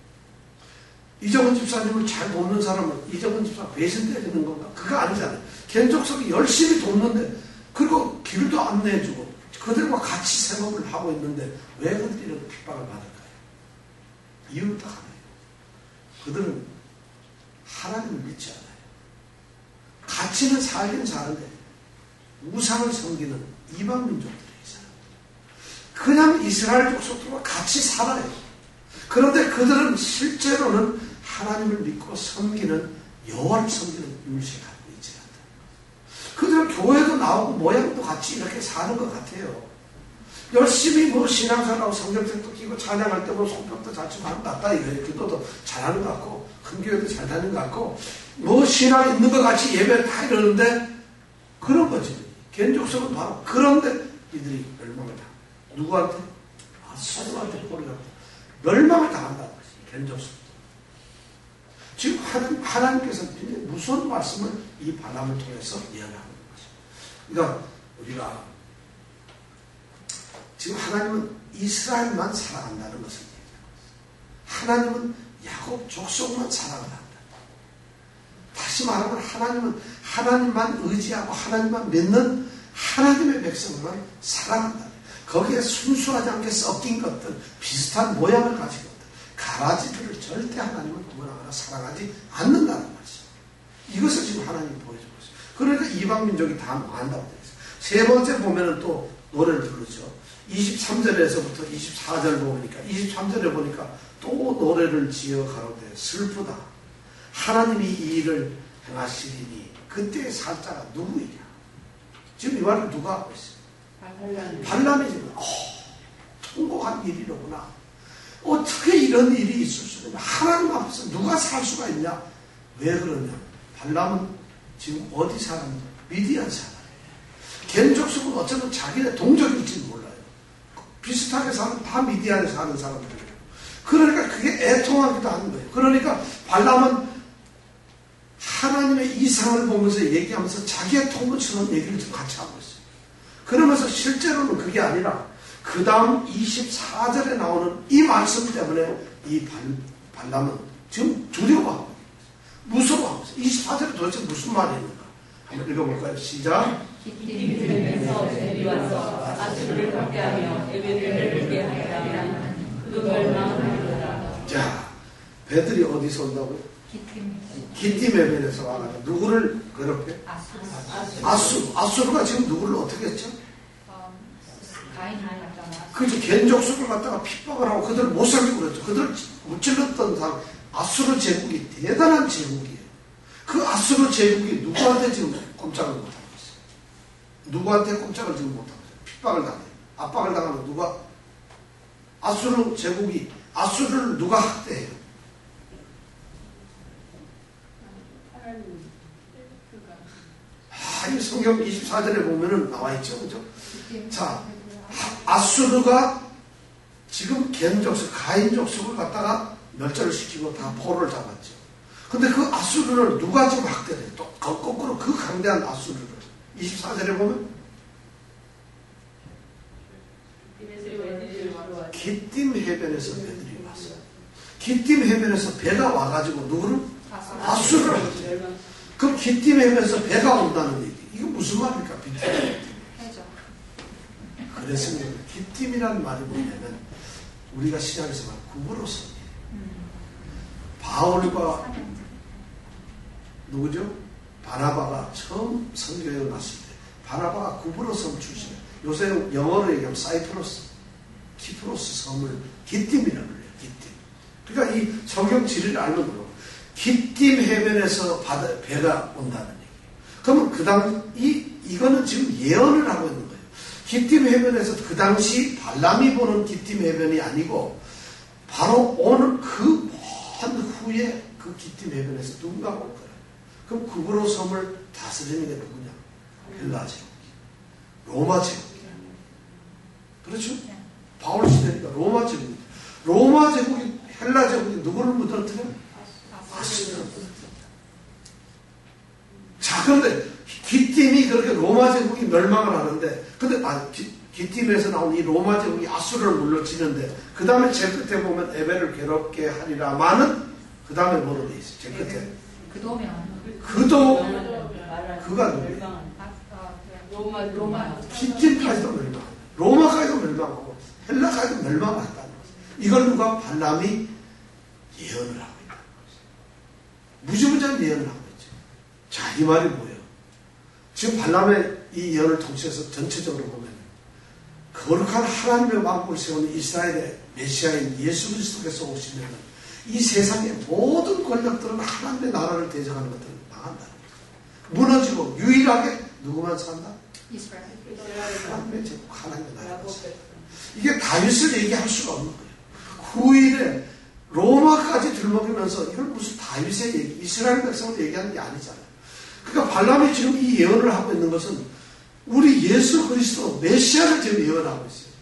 이정은 집사님을 잘 돕는 사람은 이정은 집사가 배신 때리는 건가? 그거 아니잖아요. 겐 족속이 열심히 돕는데 그리고 길도 안내해주고 그들과 같이 생업을 하고 있는데 왜 그들이 이런 핍박을 받을까요? 이유는 딱 하나예요. 그들은 하나님을 믿지 않아요. 같이는 살긴 사는데 우상을 섬기는 이방 민족들이 있어요. 그냥 이스라엘 족속들과 같이 살아요. 그런데 그들은 실제로는 하나님을 믿고 섬기는 여호와를 섬기는 윤리를 갖고 있지 않다. 그들은 교회도 나오고 모양도 같이 이렇게 사는 것 같아요. 열심히 뭐 신앙생활하고 성경책도 끼고 찬양할 때 뭐 손뼉도 잘 치고 하는 것 같다 이거예요. 기도도 잘하는 것 같고 큰 교회도 잘 다니는 것 같고 뭐 신앙 있는 것 같이 예배 다 이러는데 그런 거지. 겐족속은 바로 그런데 이들이 멸망을 다. 누구한테? 아수르한테 포로가 멸망을 당한다는 것이 겐족속. 지금 하나님께서 무서운 말씀을 이 발람을 통해서 예언하는 것입니다. 그러니까 우리가 지금 하나님은 이스라엘만 사랑한다는 것을 얘기합니다. 하나님은 야곱 족속만 사랑을 한다. 다시 말하면 하나님은 하나님만 의지하고 하나님만 믿는 하나님의 백성만 사랑한다. 거기에 순수하지 않게 섞인 것들, 비슷한 모양을 가진 것들, 가라지들을 절대 하나님은 구분하거나 사랑하지 않는다는 말이죠. 이것을 지금 하나님이 보여주고 있어요. 그러니까 이방민족이 다 망한다고 되어 있어요. 세 번째 보면은 또 노래를 부르죠. 23절에서부터 24절 보니까 23절에 보니까 또 노래를 지어 가로되 슬프다. 하나님이 이 일을 행하시리니 그때의 살자가 누구이냐. 지금 이 말을 누가 하고 있어요? 발람이 지금 통곡한 일이로구나. 어떻게 이런 일이 있을 수 있냐. 하나님 앞에서 누가 살 수가 있냐. 왜 그러냐. 발람은 지금 어디 사람이냐. 미디안 사람이에요. 겐족속은 어쩌면 자기네 동족일지는 몰라요. 비슷하게 사는 다 미디안에 사는 사람들이에요. 그러니까 그게 애통하기도 하는 거예요. 그러니까 발람은 하나님의 이상을 보면서 얘기하면서 자기의 통보처럼 얘기를 좀 같이 하고 있어요. 그러면서 실제로는 그게 아니라 그 다음 24절에 나오는 이 말씀 때문에 이 발람은 지금 두려워하고 무서워하고 있어요. 24절에 도대체 무슨 말이 있는가? 한번 읽어볼까요? 시작. 기띔이 들면서 뱀이 와서 아수르를 박해하며 에베를 불게 하였다면 그 멸망하리로다. 자, 배들이 어디서 온다고요? 기띔에벤에서 와가지고 누구를 괴롭게? 아수르가 지금 누구를 어떻게 했죠? 그렇죠. 겐족속을 갖다가 핍박을 하고 그들을 못 살리고 그랬죠. 그들을 무찔렀던 사람. 아수르 제국이 대단한 제국이에요. 그 아수르 제국이 누구한테 지금 꼼짝을 못하고 있어요. 누구한테 꼼짝을 지금 못하고 있어요. 핍박을 당해요. 압박을 당하면 누가? 아수르 제국이 아수르를 누가 학대해요? 이 성경 24절에 보면은 나와 있죠. 그죠? 자, 아수르가 지금 겐족속, 가인족속을 갖다가 멸절을 시키고 다 포로를 잡았죠. 근데 그 아수르를 누가 지금 학대를 해요? 또 거꾸로 그 강대한 아수르를 24절에 보면 기띔 해변에서 배들이 왔어요. 기띔 해변에서 배가 와가지고 누구를? 아수르를 하죠. 그럼 기띔 해변에서 배가 온다는 얘기. 이거 무슨 말입니까? 그랬습니다. 기띔이라는 말이 뭐냐면 우리가 신약에서 말 구브로섬이에요. 바울과 누구죠? 바나바가 처음 선교에 갔을 때 바나바가 구브로섬 출신이에요. 요새 영어로 얘기하면 사이프러스, 키프로스 섬을 기띔이라고 해요. 기띔. 그러니까 이 성경 지리를 알면 돼요. 기띔 해변에서 배가 온다는 얘기예요. 그러면 그 이거는 지금 예언을 하고 있는 거예요. 기띔 해변에서 그 당시 발람이 보는 기띔 해변이 아니고 바로 오늘 그 먼 후에 그 기띔 해변에서 누군가가 올 거예요. 그럼 구브로 섬을 다스리는 게 누구냐? 헬라 제국이, 로마 제국이. 그렇죠? 바울 시대니까 로마 제국이. 로마 제국이, 헬라 제국이 누구를 무너뜨려요? 아수르를 무너뜨려요. 자, 그런데 기띔이 그렇게 로마 제국이 멸망을 하는데, 근데 기띔에서 나온 이 로마 제국이 아수르를 물러치는데, 그 다음에 제 끝에 보면 에벨을 괴롭게 하리라마는 그 다음에 뭐로 돼 있어요? 제 끝에. 그가 누구예요? 로마. 기띔까지도 멸망. 로마까지도 멸망하고 헬라까지도 멸망한다는 거죠. 이걸 누가? 발람이 예언을 하고 있다는 거죠. 무지무지한 예언을 하고 있죠. 자, 이 말이 뭐예요? 지금 발람의 이 예언을 통해서 전체적으로 보면 거룩한 하나님의 왕국을 세우는 이스라엘의 메시아인 예수 그리스도께서 오시면 이 세상의 모든 권력들은 하나님의 나라를 대적하는 것들은 망한다는 거예요. 무너지고 유일하게 누구만 산다? 이스라엘. 하나님의 제국, 하나님의 나라가 산다. 이게 다윗을 얘기할 수가 없는 거예요. 후일에 로마까지 들먹이면서 이건 무슨 다윗의 얘기, 이스라엘 백성을 얘기하는 게 아니잖아요. 그러니까 발람이 지금 이 예언을 하고 있는 것은 우리 예수 그리스도 메시아를 지금 예언하고 있어요.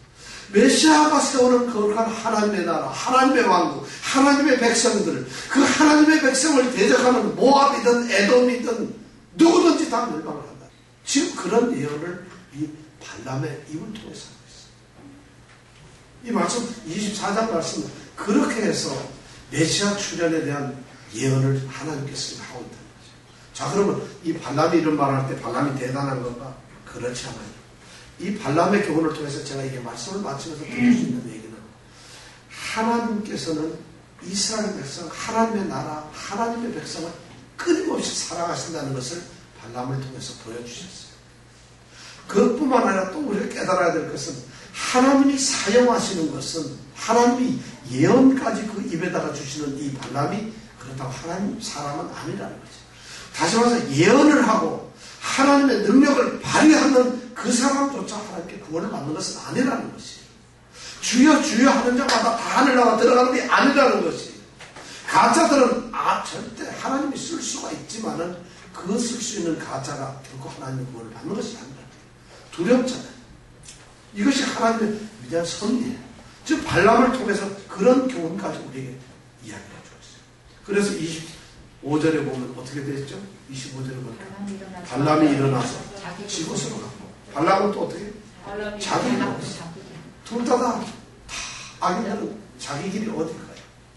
메시아가 세우는 거룩한 하나님의 나라, 하나님의 왕국, 하나님의 백성들, 그 하나님의 백성을 대적하는 모압이든 에돔이든 누구든지 다 멸망을 한다. 지금 그런 예언을 이 발람의 입을 통해서 하고 있어요. 이 말씀 24장 말씀 그렇게 해서 메시아 출현에 대한 예언을 하나님께서 하고 있다는 거죠. 자, 그러면 이 발람이 이런 말을 할 때 발람이 대단한 건가? 그렇지 않아요. 이 발람의 교훈을 통해서 제가 이게 말씀을 마치면서 드릴 수 있는 얘기는 하나님께서는 이스라엘 백성, 하나님의 나라, 하나님의 백성을 끊임없이 사랑하신다는 것을 발람을 통해서 보여주셨어요. 그것뿐만 아니라 또 우리가 깨달아야 될 것은 하나님이 사용하시는 것은 하나님이 예언까지 그 입에다가 주시는 이 발람이 그렇다고 하나님 사람은 아니라는 거죠. 다시 말해서 예언을 하고 하나님의 능력을 발휘하는 그 사람조차 하나님께 구원을 받는 것은 아니라는 것이. 주여 주여 하는 자마다 다 하늘나라 들어가는 게 아니라는 것이. 가짜들은 절대 하나님이 쓸 수가 있지만은 그 쓸 수 있는 가짜가 결코 하나님의 구원을 받는 것이 아니라 두렵잖아요. 이것이 하나님의 위대한 섭리예요. 즉 발람을 통해서 그런 교훈까지 우리에게 이야기해 주었어요. 그래서 25절에 보면 어떻게 되었죠? 25절에 보면 발람이 일어나서 지곳으로 가고 발람은 또 어떻게? 자기 길로 갔어요. 둘 다 악인들은 자기 길이 어딜까요?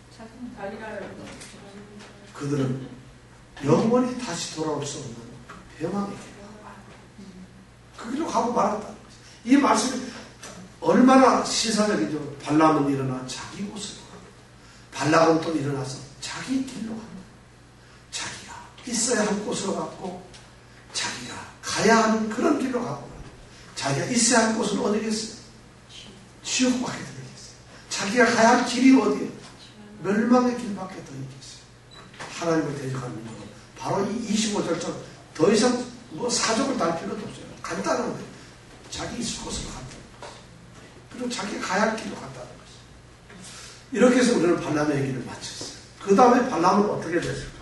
그들은 영원히 다시 돌아올 수 없는 폐망의 길. 그 길로 가고 말았다는 거죠. 이 말씀이 얼마나 시사적이죠. 발람은 일어나 자기 곳으로 가고 발락은 또 일어나서 자기 길로 간다. 자기가 있어야 할 곳으로 갔고 자기가 가야 하는 그런 길로 가고 자기가 있어야 할 곳은 어디겠어요? 지옥밖에 더 있겠어요. 자기가 가야 할 길이 어디예요? 멸망의 길밖에 더 있겠어요. 하나님을 대적하는 건 바로 이 25절처럼 더 이상 뭐 사족을 달 필요도 없어요. 간단한 거예요. 자기 있을 곳으로 갔다는 거죠. 그리고 자기가 가야 할 길로 갔다는 거죠. 이렇게 해서 우리는 발람의 얘기를 마쳤어요. 그 다음에 발람은 어떻게 됐을까?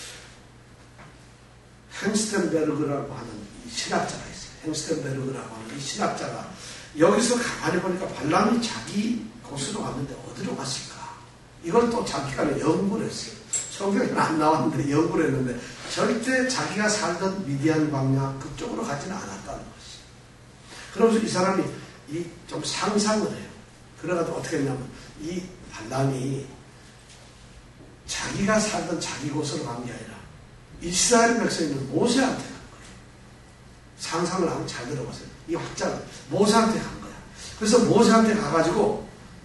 햄스텐베르그라고 하는 이 신학자가 있어요. 햄스텐베르그라고 하는 이 신학자가 여기서 가만히 보니까 발람이 자기 곳으로 갔는데 어디로 갔을까? 이걸 또 자기가 연구를 했어요. 성경에는 안 나왔는데 연구를 했는데 절대 자기가 살던 미디안 광야 그쪽으로 가지는 않았다는 것이. 그러면서 이 사람이 좀 상상을 해요. 그래가지고 어떻게 했냐면 이 발람이 자기가 살던 자기 곳으로 간 게 아니라 이스라엘 백성이 있는 모세한테 간 거예요. 상상을 하면 잘 들어보세요. 이 확장을 모세한테 간 거야. 그래서 모세한테 가가지고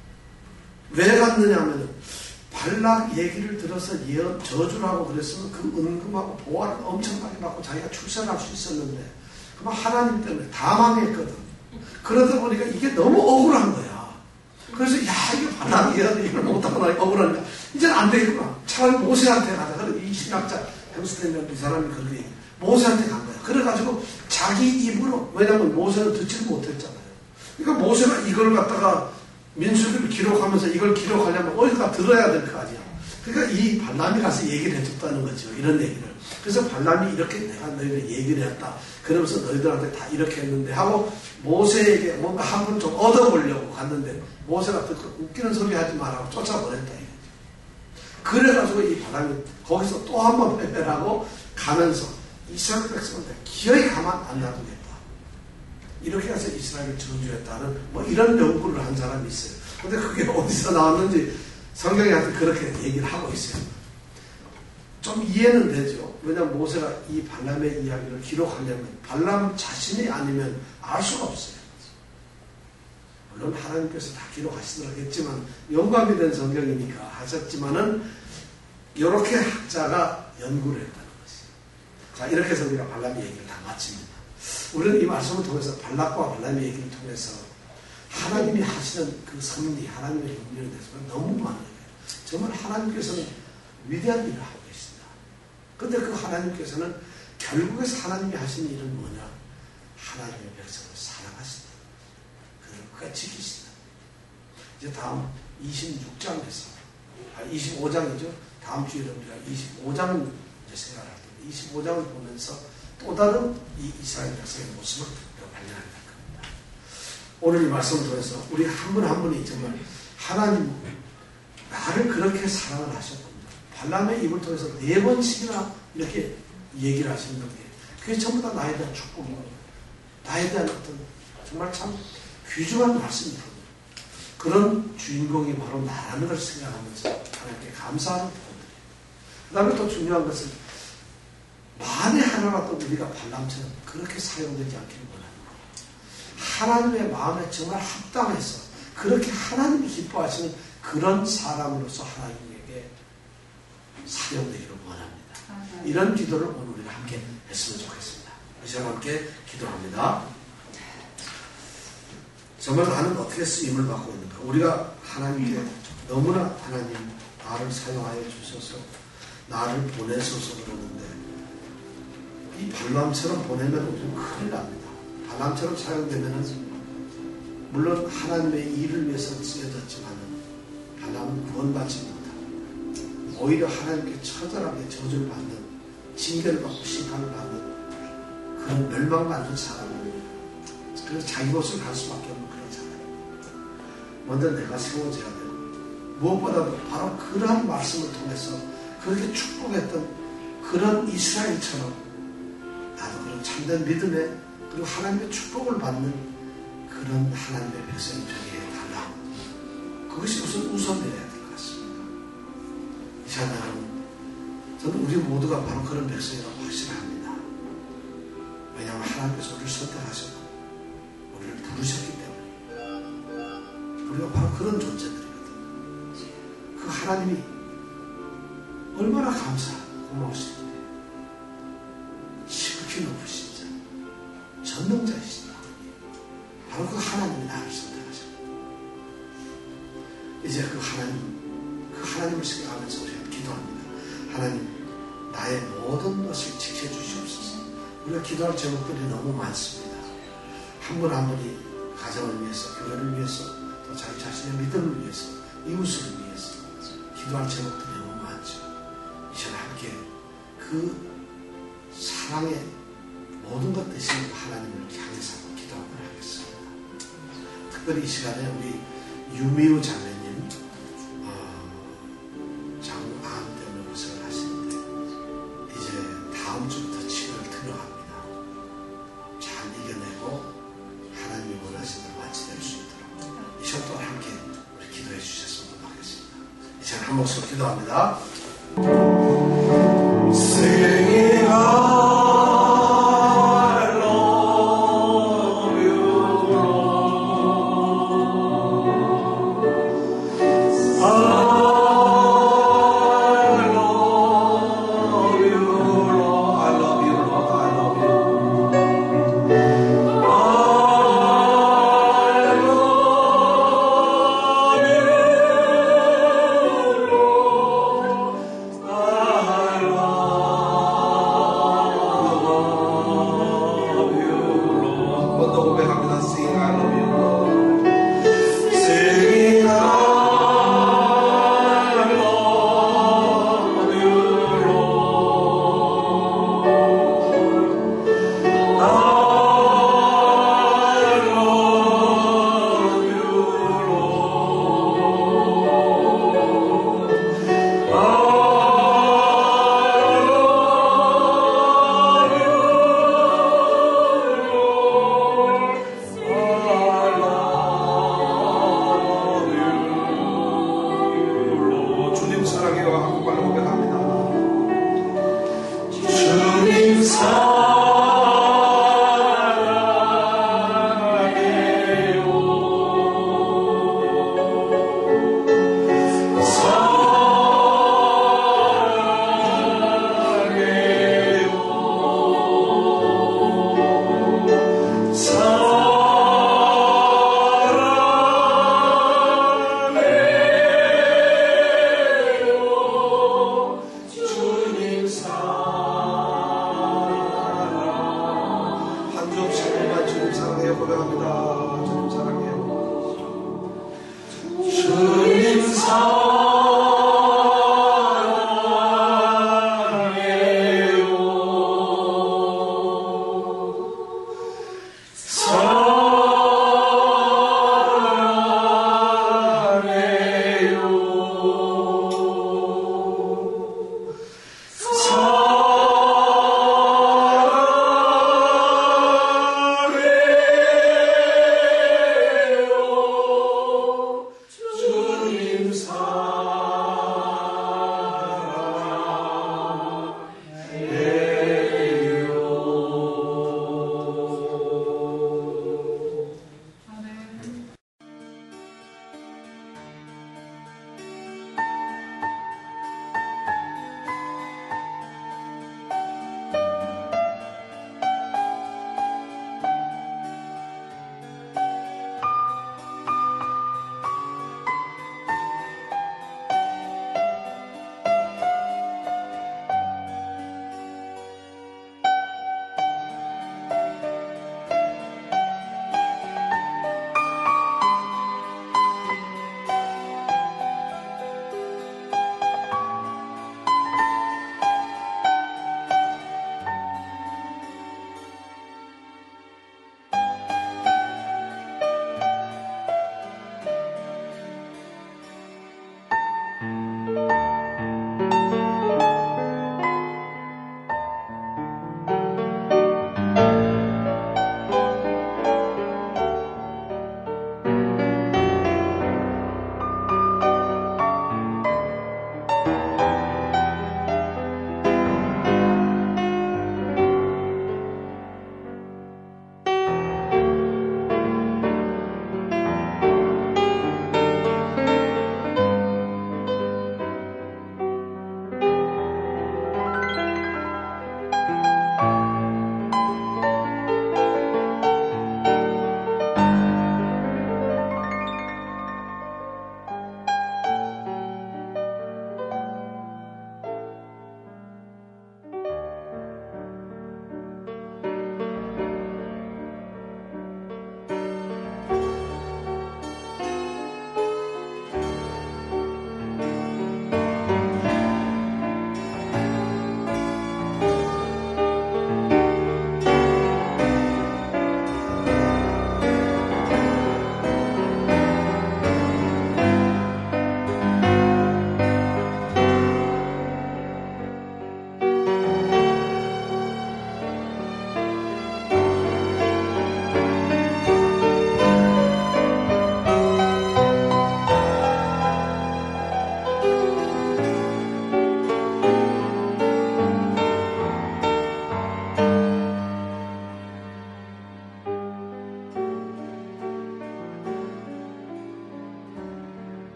왜 갔느냐 하면은 발락 얘기를 들어서 예언 저주를 하고 그랬으면 그 은금하고 보화를 엄청나게 받고 자기가 출세할 수 있었는데 그만 하나님 때문에 다 망했거든. 그러다 보니까 이게 너무 억울한 거야. 그래서 야 이거 발락이 이걸 못하고 나니까 억울하니까 이제는 안 되겠구나. 차라리 모세한테 가자. 그래서 이 신학자 햄스텐이라는 이 사람이 그렇게 모세한테 간 거야. 그래가지고 자기 입으로, 왜냐면 모세는 듣지를 못했잖아요. 그러니까 모세가 이걸 갖다가 민수기를 기록하면서 이걸 기록하려면 어디가 들어야 될 거 아니야. 그러니까 이 발람이 가서 얘기를 해줬다는 거죠. 이런 얘기를. 그래서 발람이 이렇게 내가 너희들 얘기를 했다. 그러면서 너희들한테 다 이렇게 했는데 하고 모세에게 뭔가 한 번 좀 얻어보려고 갔는데 모세가 듣고 웃기는 소리 하지 말라고 쫓아보냈다. 그래가지고 이 발람이 거기서 또 한 번 패배하고 가면서 이스라엘 백성한테 기어이 가만 안 놔두겠다. 이렇게 해서 이스라엘을 저주했다는 뭐 이런 연구를 한 사람이 있어요. 근데 그게 어디서 나왔는지 성경이 하여튼 그렇게 얘기를 하고 있어요. 좀 이해는 되죠. 왜냐하면 모세가 이 발람의 이야기를 기록하려면 발람 자신이 아니면 알 수가 없어요. 물론 하나님께서 다 기록하시더라겠지만 영감이 된 성경이니까 하셨지만은 이렇게 학자가 연구를 했다는 것이에요. 자, 이렇게 해서 우리가 발람의 얘기를 다 마칩니다. 우리는 이 말씀을 통해서 발락과 발람의 얘기를 통해서 하나님이 하시는 그 섭리, 하나님의 용리에 대해서 너무 많은 거예요. 정말 하나님께서는 위대한 일을 하고 계십니다. 그런데 그 하나님께서는 결국에서 하나님이 하시는 일은 뭐냐? 하나님의 백성을 사랑하신다. 그들을 끝까지 지키신다. 이제 다음 26장에서 25장이죠. 다음 주에 우리가 25장을 이제 생각할 텐데 25장을 보면서 또 다른 이 이스라엘 백성의 모습을 발견하게 될 겁니다. 오늘 이 말씀을 통해서 우리 한 분 한 분이 정말 하나님 나를 그렇게 사랑을 하셨군요. 발람의 입을 통해서 4번씩이나 이렇게 얘기를 하시는 게 그게 전부 다 나에 대한 축복이고 나에 대한 어떤 정말 참 귀중한 말씀이거든요. 그런 주인공이 바로 나라는 걸 생각하면서 하나님께 감사하는 부분이에요. 그 다음에 또 중요한 것은 만에 하나가 또 우리가 발람처럼 그렇게 사용되지 않기를 원합니다. 하나님의 마음에 정말 합당해서 그렇게 하나님이 기뻐하시는 그런 사람으로서 하나님에게 사용되기를 원합니다. 이런 기도를 오늘 우리가 함께 했으면 좋겠습니다. 이 시간 함께 기도합니다. 정말 나는 어떻게 쓰임을 받고 있는가? 우리가 하나님께 너무나 하나님 나를 사용하여 주셔서 나를 보내소서 그러는데 이 발람처럼 보내면 우리는 큰일 납니다. 발람처럼 사용되면 물론 하나님의 일을 위해서 쓰여졌지만 발람은 구원받지 못하고 오히려 하나님께 처절하게 저주를 받는 징계를 받고 심판을 받는 그런 멸망받는 사람을 그래서 자기 곳을 갈 수밖에 없는 그런 사람. 먼저 내가 세워져야 되고 무엇보다도 바로 그러한 말씀을 통해서 그렇게 축복했던 그런 이스라엘처럼 나도 그런 참된 믿음에 그리고 하나님의 축복을 받는 그런 하나님의 백성이 되게 달라. 그것이 우선되어야 될 것 같습니다. 이 시간 여러분, 저는 우리 모두가 바로 그런 백성이라고 확신합니다. 왜냐하면 하나님께서 우리를 선택하셨고 우리를 부르셨기 때문에 우리가 바로 그런 존재들이거든요. 그 하나님이 얼마나 감사하고 고마우신지 지극히 높으신 자, 전능자이신 바로 그 하나님이 나를 선택하셨고 이제 그 하나님을 생각하면서 우리가 기도합니다. 하나님 나의 모든 것을 지켜주시옵소서. 우리가 기도할 제목들이 너무 많습니다. 한 분 한 분이 가정을 위해서, 교회를 위해서, 또 자기 자신의 믿음을 위해서, 이웃을 위해서 기도할 제목들이 너무 많죠. 이 시간 함께 그 사랑의 모든 것 대신 하나님을 향해서 기도하도록 하겠습니다. 특별히 이 시간에 우리 유미우 자매님 장암 때문에 고생을 하시는데 이제 다음 주부터 치료를 들어갑니다. 잘 이겨내고 하나님이 원하시는 대로 완치될 수 있도록 이 시간 또한 함께 우리 기도해 주셨으면 좋겠습니다. 이 시간 한 목소리 기도합니다. 고백합니다. 주님 사랑해요. 주님